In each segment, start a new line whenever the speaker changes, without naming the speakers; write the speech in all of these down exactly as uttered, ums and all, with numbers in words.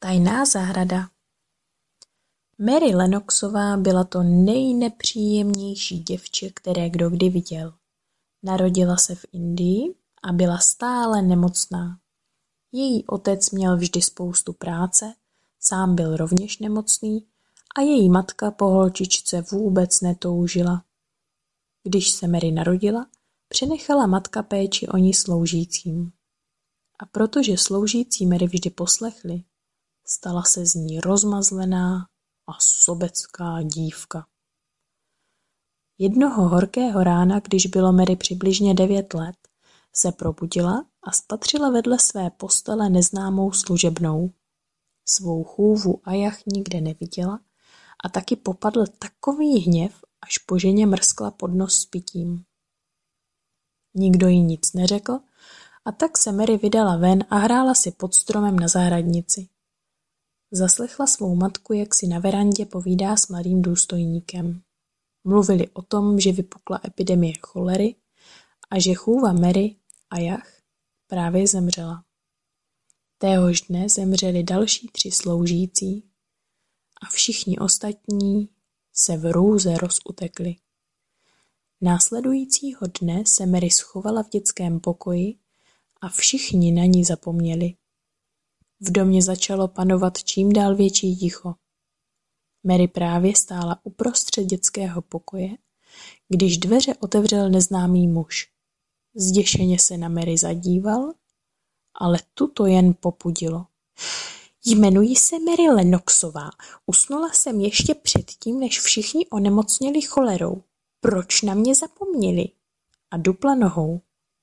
Tajná zahrada. Mary Lennoxová byla to nejnepříjemnější děvče, které kdo kdy viděl. Narodila se v Indii a byla stále nemocná. Její otec měl vždy spoustu práce, sám byl rovněž nemocný a její matka po holčičce vůbec netoužila. Když se Mary narodila, přenechala matka péči o ní sloužícím. A protože sloužící Mary vždy poslechli, stala se z ní rozmazlená a sobecká dívka. Jednoho horkého rána, když bylo Mary přibližně devět let, se probudila a spatřila vedle své postele neznámou služebnou. Svou chůvu Ajah nikde neviděla a taky popadl takový hněv, až po ženě mrskla pod nos s pitím. Nikdo jí nic neřekl a tak se Mary vydala ven a hrála si pod stromem na zahradnici. Zaslechla svou matku, jak si na verandě povídá s mladým důstojníkem. Mluvili o tom, že vypukla epidemie cholery a že chůva Mary, Ajah, právě zemřela. Téhož dne zemřeli další tři sloužící a všichni ostatní se v hrůze rozutekli. Následujícího dne se Mary schovala v dětském pokoji a všichni na ní zapomněli. V domě začalo panovat čím dál větší ticho. Mary právě stála uprostřed dětského pokoje, když dveře otevřel neznámý muž. Zděšeně se na Mary zadíval, ale tu to jen popudilo. Jmenuji se Mary Lennoxová. Usnula jsem ještě předtím, než všichni onemocněli cholerou. Proč na mě zapomněli? A dupla nohou.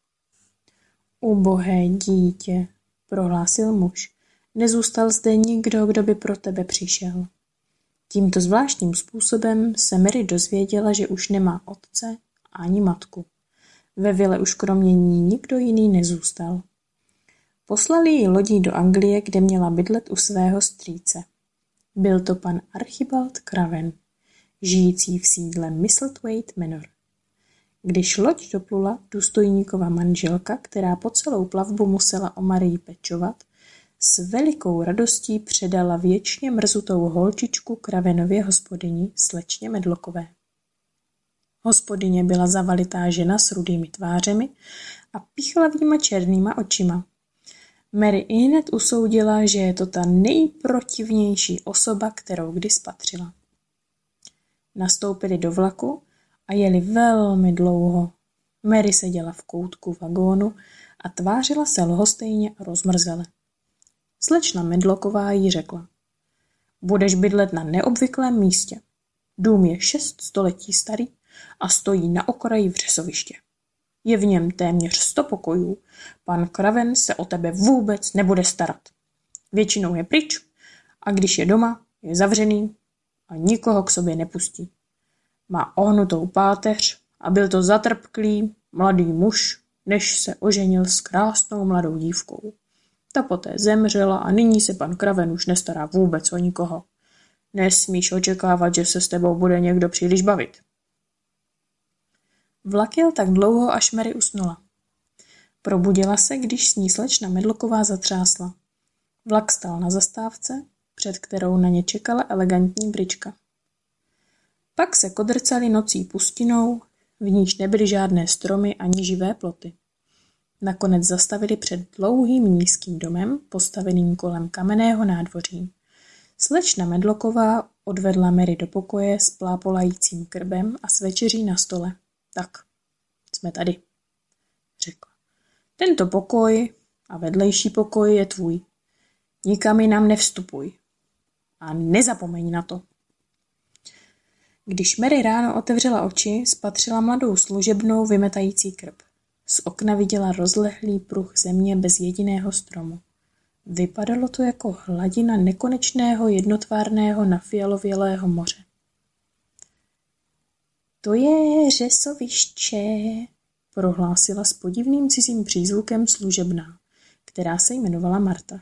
Ubohé dítě, prohlásil muž. Nezůstal zde nikdo, kdo by pro tebe přišel. Tímto zvláštním způsobem se Mary dozvěděla, že už nemá otce ani matku. Ve vile už kromě ní nikdo jiný nezůstal. Poslali ji lodí do Anglie, kde měla bydlet u svého strýce. Byl to pan Archibald Craven, žijící v sídle Misselthwaite Manor. Když loď doplula, důstojníkova manželka, která po celou plavbu musela o Marii pečovat, s velikou radostí předala věčně mrzutou holčičku Cravenově hospodyni, slečně Medlockové. Hospodyně byla zavalitá žena s rudými tvářemi a pichlavýma černýma očima. Mary ihned usoudila, že je to ta nejprotivnější osoba, kterou kdy spatřila. Nastoupili do vlaku a jeli velmi dlouho. Mary seděla v koutku vagónu a tvářila se lhostejně a rozmrzele. Slečna Medlocková jí řekla: Budeš bydlet na neobvyklém místě. Dům je šest století starý a stojí na okraji vřesoviště. Je v něm téměř sto pokojů. Pan Craven se o tebe vůbec nebude starat. Většinou je pryč a když je doma, je zavřený a nikoho k sobě nepustí. Má ohnutou páteř a byl to zatrpklý mladý muž, než se oženil s krásnou mladou dívkou. Ta poté zemřela a nyní se pan Craven už nestará vůbec o nikoho. Nesmíš očekávat, že se s tebou bude někdo příliš bavit. Vlak jel tak dlouho, až Mary usnula. Probudila se, když s ní slečna Medlocková zatřásla. Vlak stál na zastávce, před kterou na ně čekala elegantní brička. Pak se kodrcali nocí pustinou, v níž nebyly žádné stromy ani živé ploty. Nakonec zastavili před dlouhým nízkým domem, postaveným kolem kamenného nádvoří. Slečna Medlocková odvedla Mary do pokoje s plápolajícím krbem a s večeří na stole. Tak, jsme tady, řekla. Tento pokoj a vedlejší pokoj je tvůj. Nikam jinam nevstupuj. A nezapomeň na to. Když Mary ráno otevřela oči, spatřila mladou služebnou vymetající krb. Z okna viděla rozlehlý pruh země bez jediného stromu. Vypadalo to jako hladina nekonečného jednotvárného nafialovělého moře. To je řesoviště, prohlásila s podivným cizím přízvukem služebná, která se jmenovala Marta.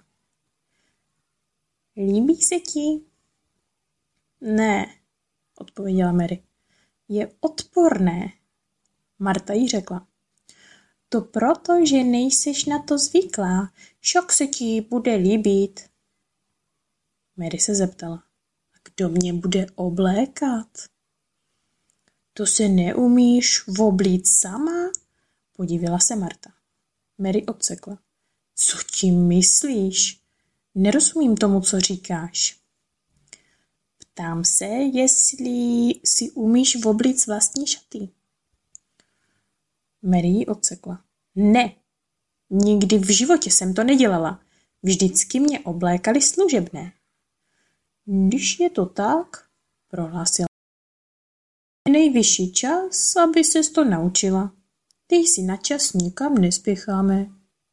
Líbí se ti? Ne, odpověděla Mary. Je odporné, Marta jí řekla. To proto, že nejseš na to zvyklá, však se ti bude líbit. Mary se zeptala. Kdo mě bude oblékat? To se neumíš oblít sama? Podivila se Marta. Mary odsekla. Co tím myslíš? Nerozumím tomu, co říkáš. Ptám se, jestli si umíš oblít vlastní šaty. Mary odsekla. Ne, nikdy v životě jsem to nedělala. Vždycky mě oblékali služebné. Když je to tak, prohlásila. Je nejvyšší čas, aby ses to naučila. Ty jsi na čas nikam nespěcháme.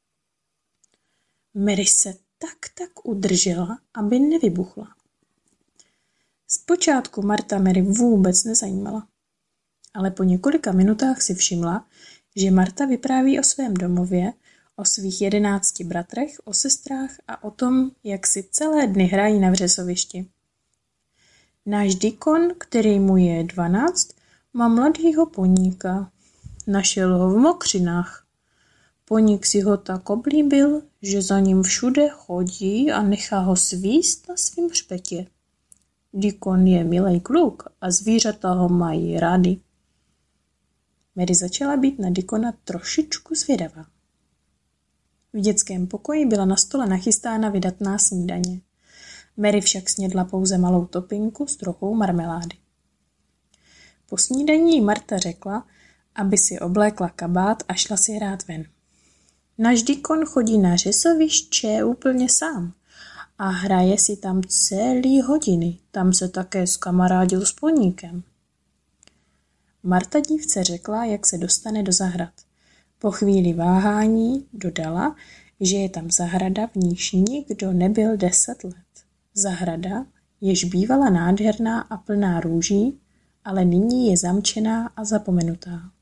Mary se tak tak udržela, aby nevybuchla. Zpočátku Marta Mary vůbec nezajímala. Ale po několika minutách si všimla, že Marta vypráví o svém domově, o svých jedenácti bratrech, o sestrách a o tom, jak si celé dny hrají na vřesovišti. Náš Dikon, který mu je dvanáct, má mladýho poníka. Našel ho v mokřinách. Poník si ho tak oblíbil, že za ním všude chodí a nechá ho svíst na svým hřbetě. Dikon je milý kluk a zvířata ho mají rády. Mary začala být na Dikona trošičku zvědavá. V dětském pokoji byla na stole nachystána vydatná snídaně. Mary však snědla pouze malou topinku s trochou marmelády. Po snídaní Marta řekla, aby si oblékla kabát a šla si hrát ven. Náš Dikon chodí na řesoviště úplně sám a hraje si tam celý hodiny. Tam se také skamarádil s poníkem. Marta dívce řekla, jak se dostane do zahrad. Po chvíli váhání dodala, že je tam zahrada, v níž nikdo nebyl deset let. Zahrada, jež bývala nádherná a plná růží, ale nyní je zamčená a zapomenutá.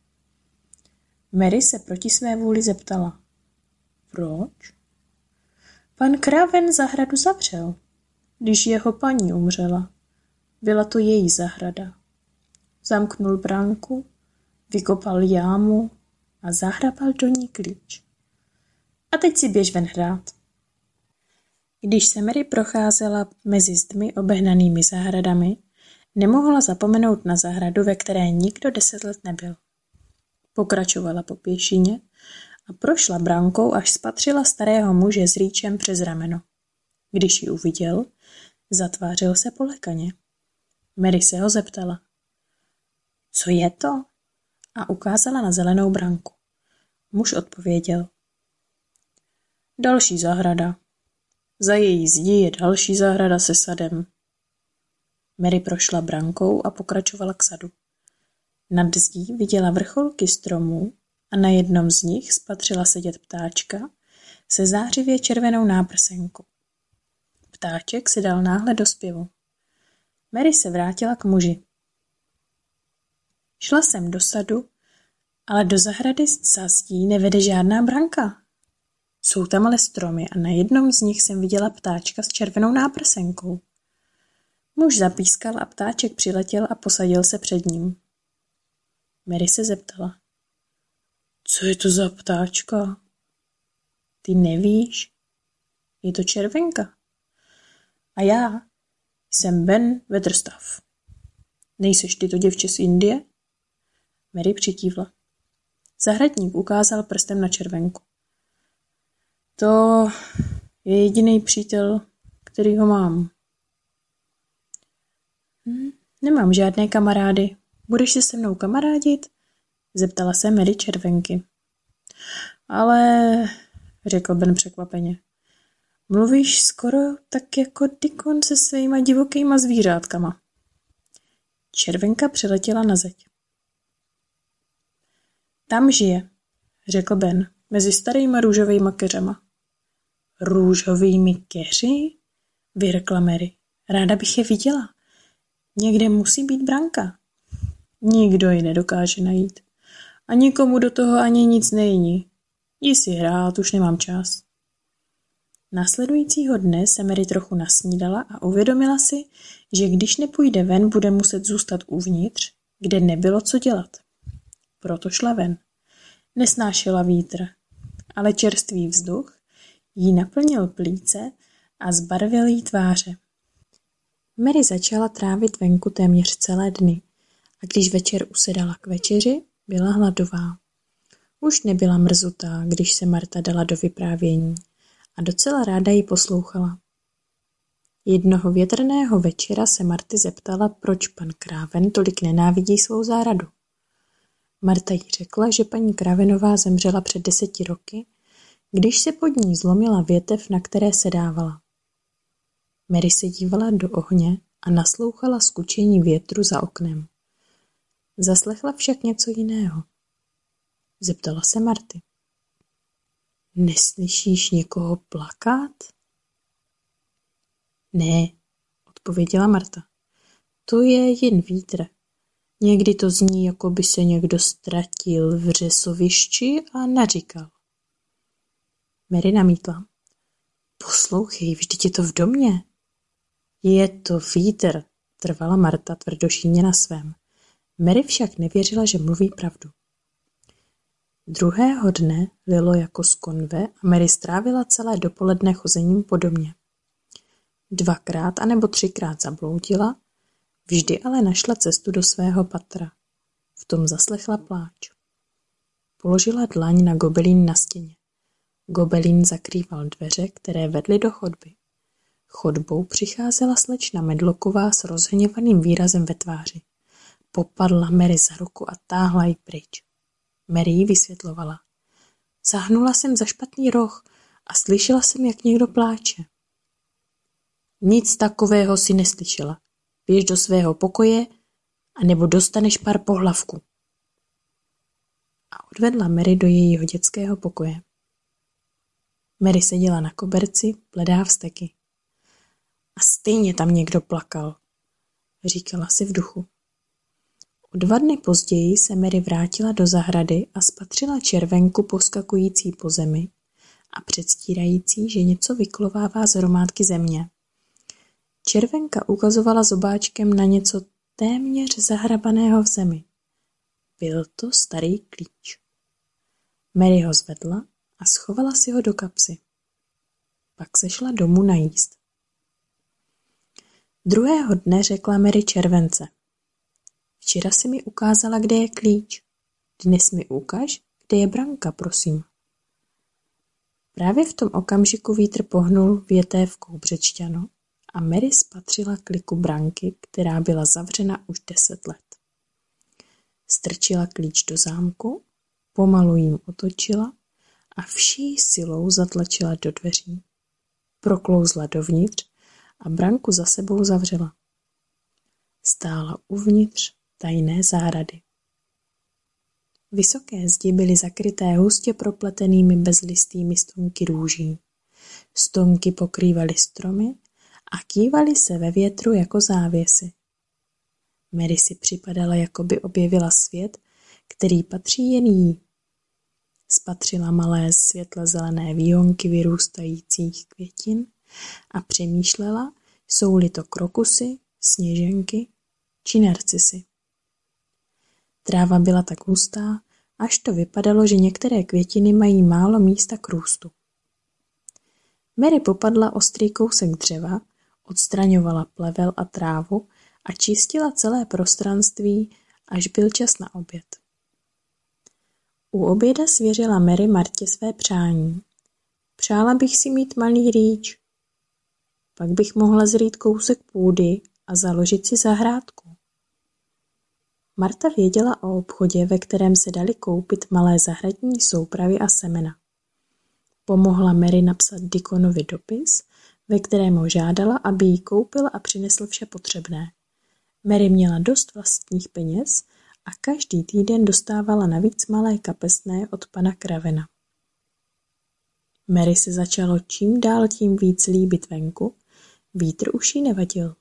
Mary se proti své vůli zeptala. Proč? Pan Kraven zahradu zavřel, když jeho paní umřela. Byla to její zahrada. Zamknul bránku, vykopal jámu a zahrabal do ní klíč. A teď si běž ven hrát. Když se Mary procházela mezi zdmi obehnanými zahradami, nemohla zapomenout na zahradu, ve které nikdo deset let nebyl. Pokračovala po pěšině a prošla brankou, až spatřila starého muže s rýčem přes rameno. Když ji uviděl, zatvářil se polekaně. Mary se ho zeptala. Co je to? A ukázala na zelenou branku. Muž odpověděl. Další zahrada. Za její zdí je další zahrada se sadem. Mary prošla brankou a pokračovala k sadu. Nad zdí viděla vrcholky stromů a na jednom z nich spatřila sedět ptáčka se zářivě červenou náprsenkou. Ptáček si dal náhle do zpěvu. Mary se vrátila k muži. Šla jsem do sadu, ale do zahrady za zdí nevede žádná branka. Jsou tam ale stromy a na jednom z nich jsem viděla ptáčka s červenou náprsenkou. Muž zapískal a ptáček přiletěl a posadil se před ním. Mary se zeptala. Co je to za ptáčka? Ty nevíš? Je to červenka. A já jsem Ben Weatherstaff. Nejseš ty to děvče z Indie? Mary přikývla. Zahradník ukázal prstem na červenku. To je jediný přítel, který ho mám. Hm, nemám žádné kamarády. Budeš se se mnou kamarádit? Zeptala se Mary červenky. Ale, řekl Ben překvapeně, mluvíš skoro tak jako Dikon se svýma divokýma zvířátkama. Červenka přiletěla na zeď. Tam žije, řekl Ben, mezi starýma růžovýma keřema. Růžovými keři? Vyřkla Mary. Ráda bych je viděla. Někde musí být branka. Nikdo ji nedokáže najít. A nikomu do toho ani nic nejiní. Jdi si hrát, už nemám čas. Následujícího dne se Mary trochu nasnídala a uvědomila si, že když nepůjde ven, bude muset zůstat uvnitř, kde nebylo co dělat. Proto šla ven. Nesnášela vítr, ale čerstvý vzduch jí naplnil plíce a zbarvil jí tváře. Mary začala trávit venku téměř celé dny a když večer usedala k večeři, byla hladová. Už nebyla mrzutá, když se Marta dala do vyprávění a docela ráda ji poslouchala. Jednoho větrného večera se Marty zeptala, proč pan Kráven tolik nenávidí svou zahradu. Marta jí řekla, že paní Krávenová zemřela před deseti roky, když se pod ní zlomila větev, na které sedávala. Mary se dívala do ohně a naslouchala skučení větru za oknem. Zaslechla však něco jiného. Zeptala se Marty. Neslyšíš někoho plakat? Ne, odpověděla Marta. To je jen vítr. Někdy to zní, jako by se někdo ztratil v řesovišti a naříkal. Mary namítla. Poslouchej, vždyť je to v domě. Je to vítr, trvala Marta tvrdošíně na svém. Mary však nevěřila, že mluví pravdu. Druhého dne lilo jako z konve a Mary strávila celé dopoledne chozením po domě. Dvakrát anebo třikrát zabloudila, vždy ale našla cestu do svého patra. V tom zaslechla pláč. Položila dlaň na gobelín na stěně. Gobelín zakrýval dveře, které vedly do chodby. Chodbou přicházela slečna Medloková s rozhněvaným výrazem ve tváři. Popadla Mary za ruku a táhla ji pryč. Mary jí vysvětlovala. Zahnula jsem za špatný roh a slyšela jsem, jak někdo pláče. Nic takového si neslyšela. Běž do svého pokoje, anebo dostaneš pár pohlavků. A odvedla Mary do jejího dětského pokoje. Mary seděla na koberci, bledá vzteky. A stejně tam někdo plakal, říkala si v duchu. O dva dny později se Mary vrátila do zahrady a spatřila červenku poskakující po zemi a předstírající, že něco vyklovává z hromádky země. Červenka ukazovala zobáčkem na něco téměř zahrabaného v zemi. Byl to starý klíč. Mary ho zvedla a schovala si ho do kapsy. Pak se šla domů najíst. Druhého dne řekla Mary července. Včera si mi ukázala, kde je klíč. Dnes mi ukaž, kde je branka, prosím. Právě v tom okamžiku vítr pohnul větévkou břečťano a Mary spatřila kliku branky, která byla zavřena už deset let. Strčila klíč do zámku, pomalu jim otočila a vší silou zatlačila do dveří. Proklouzla dovnitř a branku za sebou zavřela. Stála uvnitř tajné zahrady. Vysoké zdi byly zakryté hustě propletenými bezlistými stonky růží. Stonky pokrývaly stromy a kývaly se ve větru jako závěsy. Mary si připadala, jako by objevila svět, který patří jen jí. Spatřila malé světle zelené výhonky vyrůstajících květin a přemýšlela, jsou-li to krokusy, sněženky či narcisy. Tráva byla tak hustá, až to vypadalo, že některé květiny mají málo místa k růstu. Mary popadla ostrý kousek dřeva, odstraňovala plevel a trávu a čistila celé prostranství, až byl čas na oběd. U oběda svěřila Mary Martě své přání. Přála bych si mít malý rýč. Pak bych mohla zrýt kousek půdy a založit si zahrádku. Marta věděla o obchodě, ve kterém se daly koupit malé zahradní soupravy a semena. Pomohla Mary napsat Dickonovi dopis, ve kterém ho žádala, aby jí koupil a přinesl vše potřebné. Mary měla dost vlastních peněz a každý týden dostávala navíc malé kapesné od pana Kravena. Mary se začalo čím dál tím víc líbit venku, vítr už jí nevadil.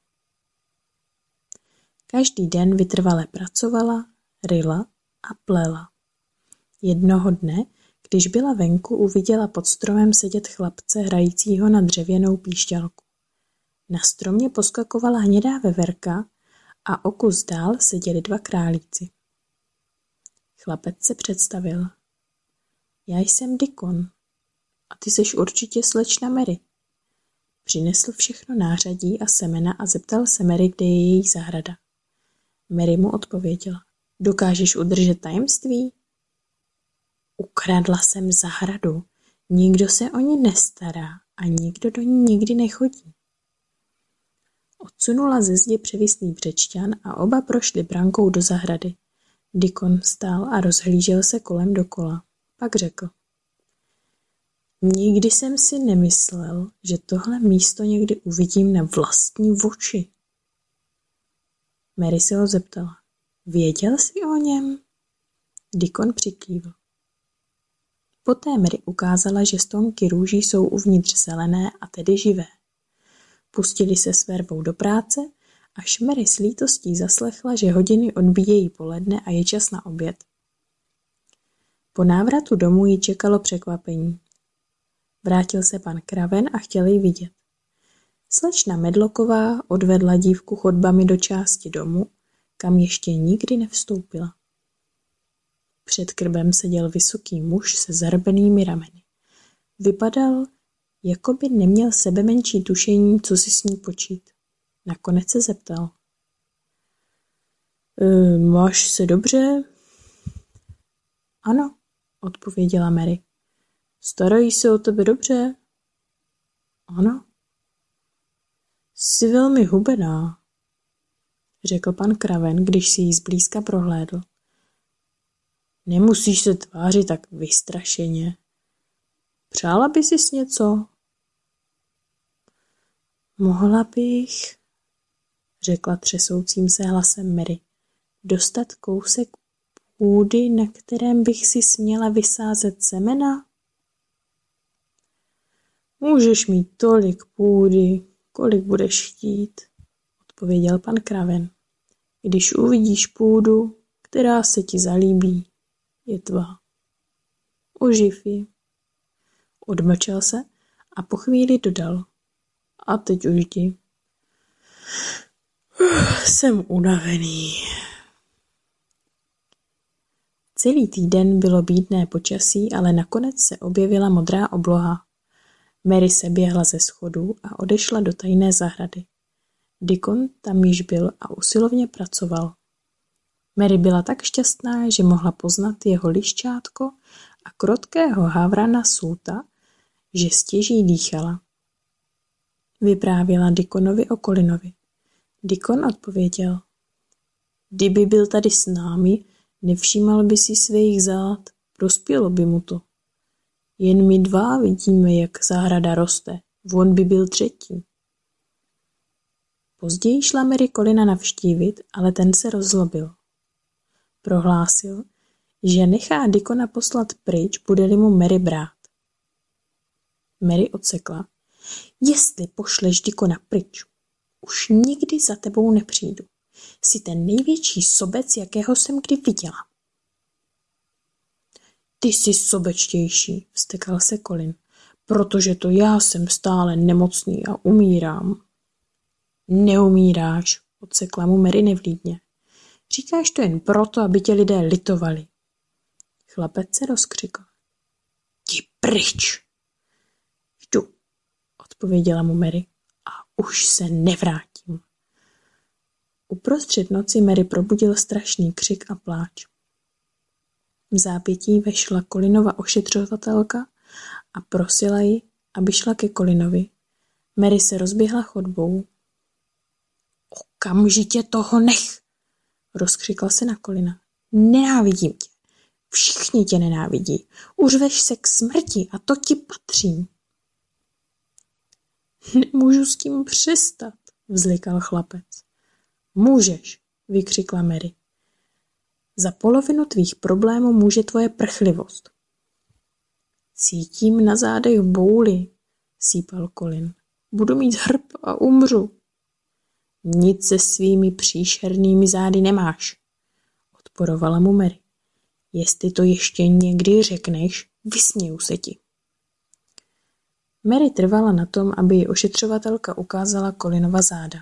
Každý den vytrvale pracovala, ryla a plela. Jednoho dne, když byla venku, uviděla pod stromem sedět chlapce hrajícího na dřevěnou píšťalku. Na stromě poskakovala hnědá veverka a o kus dál seděli dva králíci. Chlapec se představil. Já jsem Dickon a ty seš určitě slečna Mary. Přinesl všechno nářadí a semena a zeptal se Mary, kde je její zahrada. Mary mu odpověděla. Dokážeš udržet tajemství? Ukradla jsem zahradu. Nikdo se o ní nestará a nikdo do ní nikdy nechodí. Odsunula ze zdi převislý břečťan a oba prošli brankou do zahrady. Deacon stál a rozhlížel se kolem dokola. Pak řekl. Nikdy jsem si nemyslel, že tohle místo někdy uvidím na vlastní oči. Mary se ho zeptala. Věděl jsi o něm? Deacon přikývl. Poté Mary ukázala, že stonky růží jsou uvnitř zelené a tedy živé. Pustili se s vervou do práce, až Mary s lítostí zaslechla, že hodiny odbíjejí poledne a je čas na oběd. Po návratu domů ji čekalo překvapení. Vrátil se pan Craven a chtěl ji vidět. Slečna Medlocková odvedla dívku chodbami do části domu, kam ještě nikdy nevstoupila. Před krbem seděl vysoký muž se zarbenými rameny. Vypadal, jako by neměl sebemenší tušení, co si s ní počít. Nakonec se zeptal. E, máš se dobře? Ano, odpověděla Mary. Starají se o tebe dobře? Ano. Jsi velmi hubená, řekl pan Craven, když si ji zblízka prohlédl. Nemusíš se tvářit tak vystrašeně. Přála by sis něco? Mohla bych, řekla třesoucím se hlasem Mary, dostat kousek půdy, na kterém bych si směla vysázet semena? Můžeš mít tolik půdy, kolik budeš chtít, odpověděl pan Craven. Když uvidíš půdu, která se ti zalíbí, je tvá. Oživ ji. Odmlčel se a po chvíli dodal. A teď už jdi. Jsem unavený. Celý týden bylo bídné počasí, ale nakonec se objevila modrá obloha. Mary se běhla ze schodů a odešla do tajné zahrady. Deacon tam již byl a usilovně pracoval. Mary byla tak šťastná, že mohla poznat jeho liščátko a krotkého havrana Suta, že stěží dýchala. Vyprávěla Deaconovi o Collinovi. Deacon odpověděl. Kdyby byl tady s námi, nevšímal by si svých zád, prospělo by mu to. Jen my dva vidíme, jak zahrada roste, on by byl třetí. Později šla Mary Collina navštívit, ale ten se rozlobil. Prohlásil, že nechá Deacona poslat pryč, bude-li mu Mary brát. Mary odsekla. Jestli pošleš Deacona pryč, už nikdy za tebou nepřijdu. Jsi ten největší sobec, jakého jsem kdy viděla. Ty jsi sobečtější, vztekal se Collin, protože to já jsem stále nemocný a umírám. Neumíráš, odsekla mu Mary nevlídně. Říkáš to jen proto, aby tě lidé litovali. Chlapec se rozkřikl. Jdi pryč. Jdu, odpověděla mu Mary, a už se nevrátím. Uprostřed noci Mary probudil strašný křik a pláč. V zápětí vešla Collinova ošetřovatelka a prosila ji, aby šla ke Collinovi. Mary se rozběhla chodbou. Okamžitě toho nech, rozkřikla se na Collina. Nenávidím tě. Všichni tě nenávidí. Uřveš se k smrti a to ti patří. Nemůžu s tím přestat, vzlikal chlapec. Můžeš, vykřikla Mary. Za polovinu tvých problémů může tvoje prchlivost. Cítím na zádech bouly, sípal Collin. Budu mít hrb a umřu. Nic se svými příšernými zády nemáš, odporovala mu Mary. Jestli to ještě někdy řekneš, vysměju se ti. Mary trvala na tom, aby ji ošetřovatelka ukázala Collinova záda.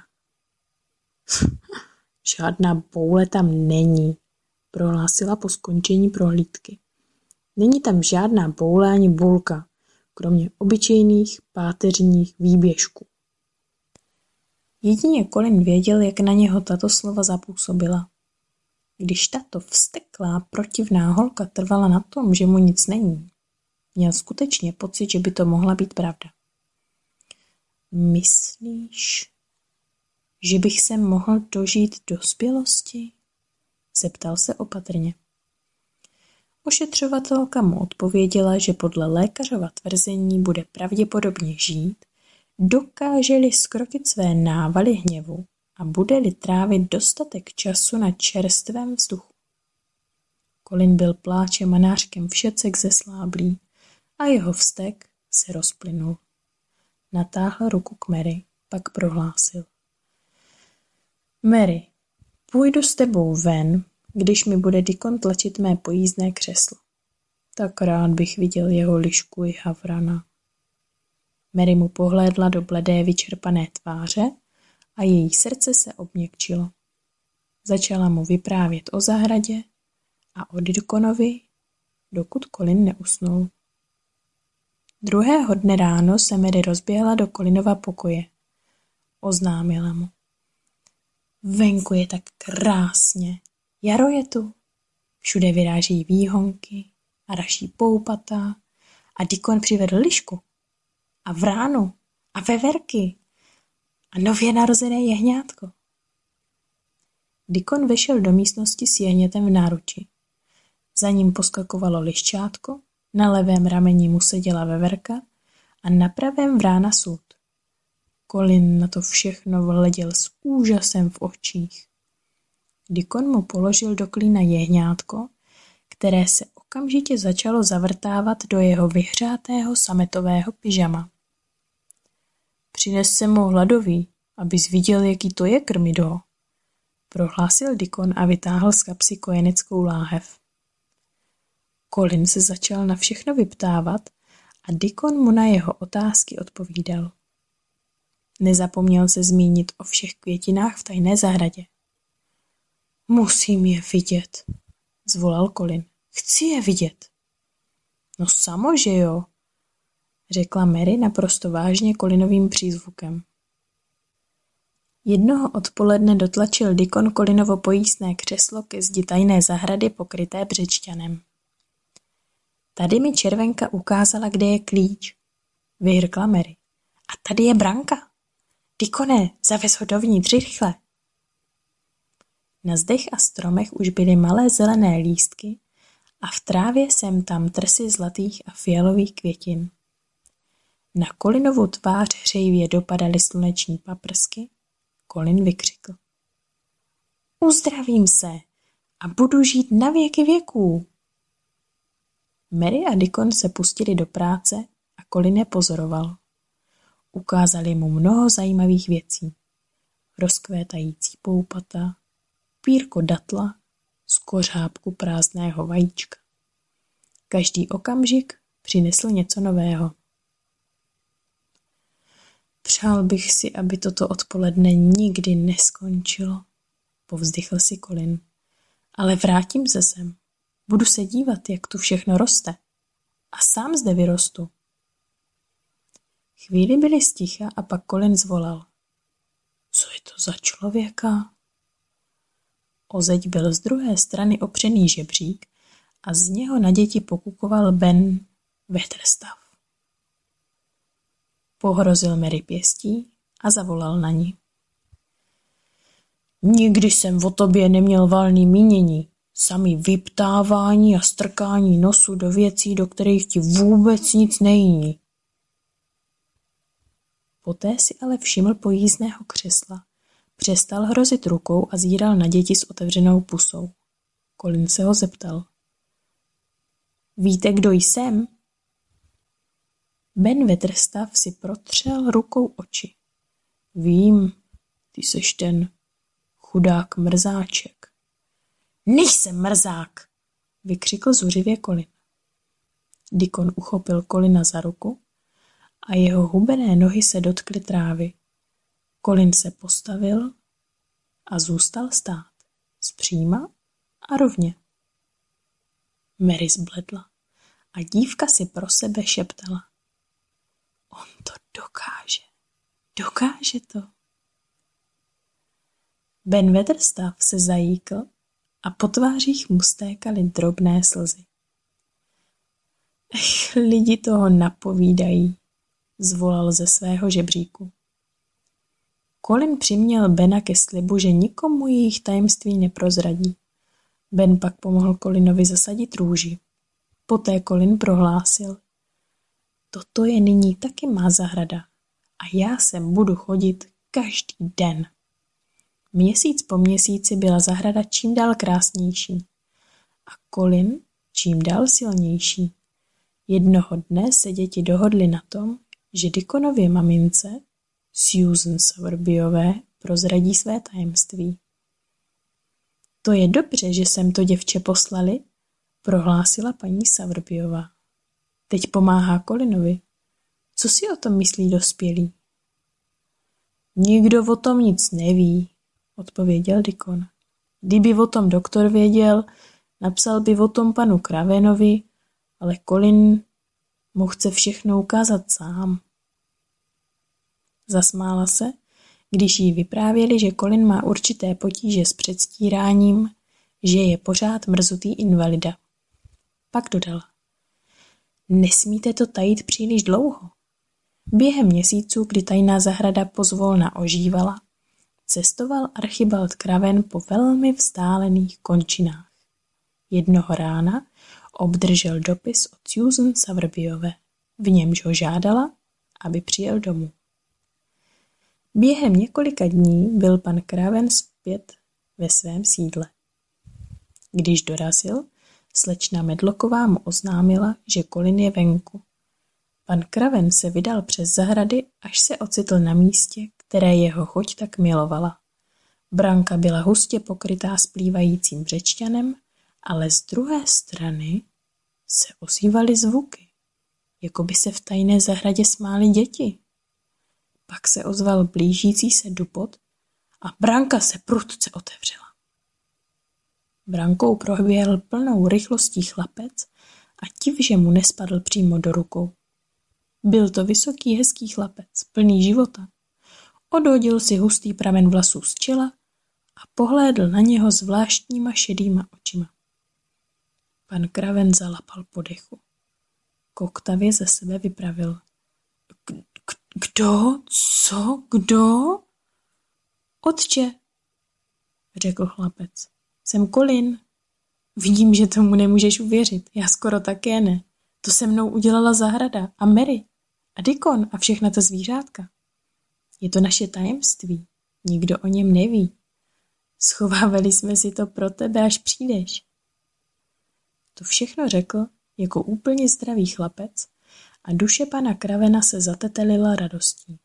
Žádná boule tam není, prohlásila po skončení prohlídky. Není tam žádná boule ani bulka, kromě obyčejných páteřních výběžků. Jedině Colin věděl, jak na něho tato slova zapůsobila. Když tato vzteklá, protivná holka trvala na tom, že mu nic není, měl skutečně pocit, že by to mohla být pravda. Myslíš, že bych se mohl dožít dospělosti? Zeptal se opatrně. Ošetřovatelka mu odpověděla, že podle lékařova tvrzení bude pravděpodobně žít, dokáže-li zkrotit své návaly hněvu a bude-li trávit dostatek času na čerstvém vzduchu. Colin byl pláčem a nářkem všecek zesláblý a jeho vztek se rozplynul. Natáhl ruku k Mary, pak prohlásil. Mary, půjdu s tebou ven, když mi bude Dickon tlačit mé pojízdné křeslo. Tak rád bych viděl jeho lišku i havrana. Mary mu pohlédla do bledé vyčerpané tváře a její srdce se obměkčilo. Začala mu vyprávět o zahradě a o Dickonovi, dokud Colin neusnul. Druhého dne ráno se Mary rozběhla do Colinova pokoje. Oznámila mu. Venku je tak krásně. Jaro je tu. Všude vyráží výhonky a raší poupata a Dickon přivedl lišku a vránu a veverky a nově narozené jehňátko. Dickon vešel do místnosti s jehnětem v náruči. Za ním poskakovalo liščátko, na levém rameni mu seděla veverka a na pravém vrána sud. Colin na to všechno hleděl s úžasem v očích. Dickon mu položil do klína jehňátko, které se okamžitě začalo zavrtávat do jeho vyhřátého sametového pyžama. Přines jsem mu hladový, abys viděl, jaký to je krmit ho, prohlásil Dickon a vytáhl z kapsy kojeneckou láhev. Colin se začal na všechno vyptávat a Dickon mu na jeho otázky odpovídal. Nezapomněl se zmínit o všech květinách v tajné zahradě. Musím je vidět, zvolal Colin. Chci je vidět. No samo, že jo, řekla Mary naprosto vážně Colinovým přízvukem. Jednoho odpoledne dotlačil Dickon Colinovo pojízdné křeslo ke zdi tajné zahrady pokryté břečťanem. Tady mi červenka ukázala, kde je klíč, vyhrkla Mary. A tady je branka. Dickone, zavez ho dovnitř rychle. Na zdech a stromech už byly malé zelené lístky a v trávě sem tam trsy zlatých a fialových květin. Na Colinovu tvář hřejivě dopadaly sluneční paprsky. Colin vykřikl. Uzdravím se a budu žít na věky věků. Mary a Dickon se pustili do práce a Colin je pozoroval. Ukázali mu mnoho zajímavých věcí. Rozkvétající poupata, pírko datla, z kořápku prázdného vajíčka. Každý okamžik přinesl něco nového. Přál bych si, aby toto odpoledne nikdy neskončilo, povzdychl si Colin. Ale vrátím se sem. Budu se dívat, jak tu všechno roste. A sám zde vyrostu. Chvíli byli sticha a pak Colin zvolal. Co je to za člověka? O zeď byl z druhé strany opřený žebřík a z něho na děti pokukoval Ben Weatherstaff. Pohrozil Mary pěstí a zavolal na ní. Nikdy jsem o tobě neměl valný mínění. Samý vyptávání a strkání nosu do věcí, do kterých ti vůbec nic nejiní. Poté si ale všiml pojízdného křesla, přestal hrozit rukou a zíral na děti s otevřenou pusou. Colin se ho zeptal. Víte, kdo jsem? Ben Weatherstaff si protřel rukou oči. Vím, ty seš ten chudák mrzáček. Nejsem mrzák, vykřikl zuřivě Colin. Dickon uchopil Colina za ruku a jeho hubené nohy se dotkly trávy. Colin se postavil a zůstal stát, zpříma a rovně. Mary zbledla a dívka si pro sebe šeptala. On to dokáže, dokáže to. Ben Weatherstaff se zajíkl a po tvářích mu stékaly drobné slzy. Ech, lidi toho napovídají, zvolal ze svého žebříku. Colin přiměl Bena ke slibu, že nikomu jejich tajemství neprozradí. Ben pak pomohl Colinovi zasadit růži. Poté Colin prohlásil: Toto je nyní taky má zahrada a já sem budu chodit každý den. Měsíc po měsíci byla zahrada čím dál krásnější a Colin čím dál silnější. Jednoho dne se děti dohodly na tom, že Dickonově mamince, Susan Sowerbyové, prozradí své tajemství. To je dobře, že sem to děvče poslali, prohlásila paní Sowerbyová. Teď pomáhá Colinovi. Co si o tom myslí dospělí? Nikdo o tom nic neví, odpověděl Dickon. Kdyby o tom doktor věděl, napsal by o tom panu Cravenovi, ale Colin mu chce všechno ukázat sám. Zasmála se, když jí vyprávěli, že Colin má určité potíže s předstíráním, že je pořád mrzutý invalida. Pak dodala: Nesmíte to tajit příliš dlouho. Během měsíců, kdy tajná zahrada pozvolna ožívala, cestoval Archibald Craven po velmi vzdálených končinách. Jednoho rána obdržel dopis od Susan Sowerbyové, v němž ho žádala, aby přijel domů. Během několika dní byl pan Craven zpět ve svém sídle. Když dorazil, slečna Medlocková mu oznámila, že Colin je venku. Pan Craven se vydal přes zahrady, až se ocitl na místě, které jeho choť tak milovala. Branka byla hustě pokrytá splývajícím břečťanem, ale z druhé strany se ozývaly zvuky, jako by se v tajné zahradě smály děti. Pak se ozval blížící se dupot a branka se prudce otevřela. Brankou proběhl plnou rychlostí chlapec a div, že mu nespadl přímo do rukou. Byl to vysoký, hezký chlapec, plný života. Odhodil si hustý pramen vlasů z čela a pohlédl na něho zvláštníma šedýma očima. Pan Craven zalapal po dechu. Koktavě ze sebe vypravil: Kdo? Co? Kdo? Otče, řekl chlapec. Jsem Colin. Vidím, že tomu nemůžeš uvěřit. Já skoro také ne. To se mnou udělala zahrada a Mary a Dickon a všechna ta zvířátka. Je to naše tajemství. Nikdo o něm neví. Schovávali jsme si to pro tebe, až přijdeš. To všechno řekl jako úplně zdravý chlapec a duše pana Cravena se zatetelila radostí.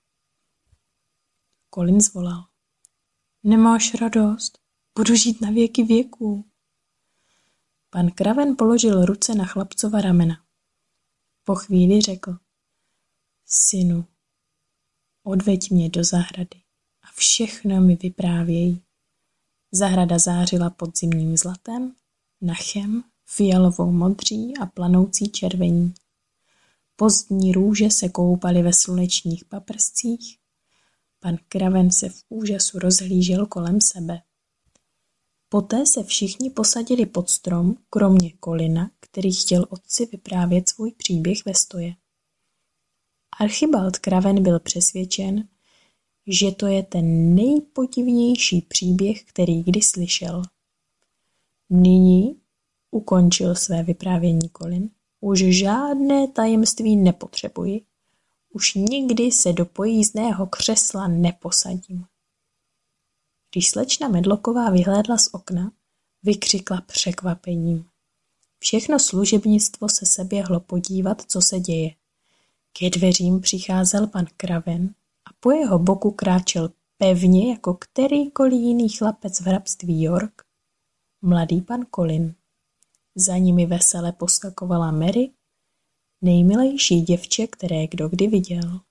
Colin zvolal: Nemáš radost? Budu žít na věky věků. Pan Craven položil ruce na chlapcova ramena. Po chvíli řekl: Synu, odveď mě do zahrady a všechno mi vyprávěj. Zahrada zářila podzimním zlatem, nachem, fialovou modří a planoucí červení. Pozdní růže se koupaly ve slunečních paprscích. Pan Craven se v úžasu rozhlížel kolem sebe. Poté se všichni posadili pod strom, kromě Colina, který chtěl otci vyprávět svůj příběh ve stoje. Archibald Craven byl přesvědčen, že to je ten nejpodivnější příběh, který kdy slyšel. Nyní, ukončil své vyprávění Colin, už žádné tajemství nepotřebuji. Už nikdy se do pojízdného křesla neposadím. Když slečna Medlocková vyhlédla z okna, vykřikla překvapením. Všechno služebnictvo se seběhlo podívat, co se děje. Ke dveřím přicházel pan Craven a po jeho boku kráčel pevně jako kterýkoliv jiný chlapec v hrabství York mladý pan Colin. Za nimi vesele poskakovala Mary, nejmilejší děvče, které kdo kdy viděl.